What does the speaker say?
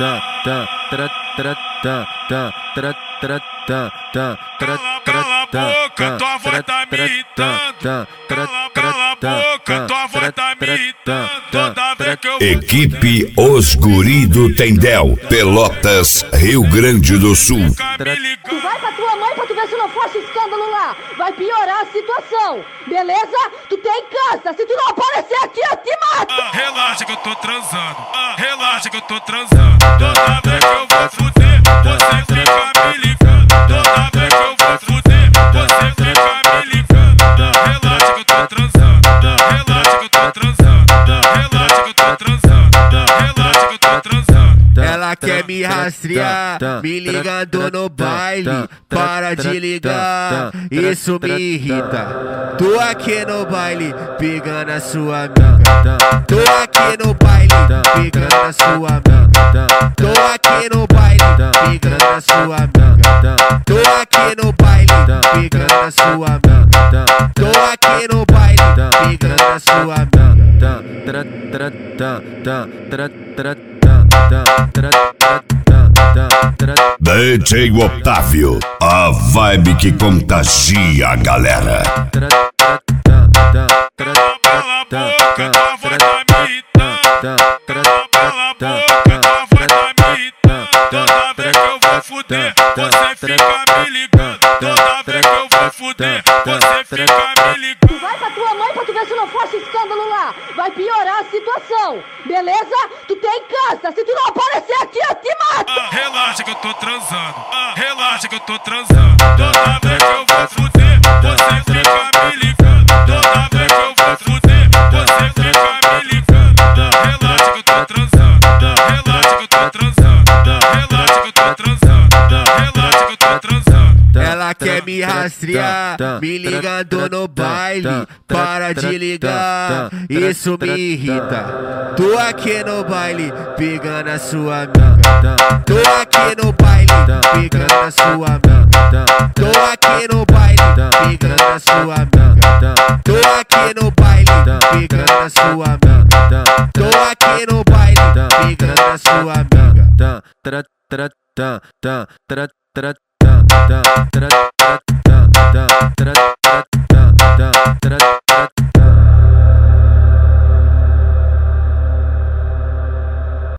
Cala a boca, tua voz tá me irritando. Cala a boca, tua voz tá me irritando. Toda vez que eu vou Equipe Os Guri do Tendel, Pelotas, Rio Grande do Sul. Tu vai pra tua mãe pra tu ver se não força escândalo lá. Vai piorar a situação, beleza? Tu tem câncer, se tu não aparecer aqui eu te mato. Relaxa que eu tô transando. Relaxa que eu tô transando. Toda vez que eu vou fuder, você fica me ligando. Toda vez que eu vou fuder, você fica me ligando. Relaxa que eu tô transando. Relaxa que eu tô transando. Relaxa que eu tô transando. Relaxa que eu tô transando. Ela quer me rastrear, me ligando no baile. Para de ligar, isso me irrita. Tô aqui no baile, pegando a sua amiga. Tô aqui no baile, pegando a sua amiga. Tô aqui no baile, pegando a sua amiga. Tô aqui no baile, pegando a sua amiga. Tô aqui no baile, pegando a sua amiga. DJ Otávio, a vibe que contagia a galera. Cala a boca, tua voz tá me irritando. Cala a boca, tua voz tá me irritando. Toda vez que eu vou fuder, você fica me ligando. Toda vez que eu vou fuder, você fica me ligando. Tu vai pra tua mãe pra tu ver se não força escândalo lá. Vai piorar a situação, beleza? Tu tem câncer, se tu não aparecer aqui eu te mato. Relaxa que eu tô transando. Relaxa que eu tô transando. Toda vez que eu vou fuder, você fica me ligando. Toda vez que eu vou fuder, você fica me ligando. Relaxa que eu tô transando. Relaxa que eu tô transando. Relaxa que eu tô transando. Relaxa que eu tô transando. Ela quer me rastrear, me ligando no baile. Para de ligar, isso me irrita. Tô aqui no baile, pegando a sua amiga. Tô aqui no baile, pegando a sua amiga. Tô aqui no baile, pegando a sua amiga. Tô aqui no baile, pegando a sua amiga. Tô aqui no baile, pegando a sua amiga. Da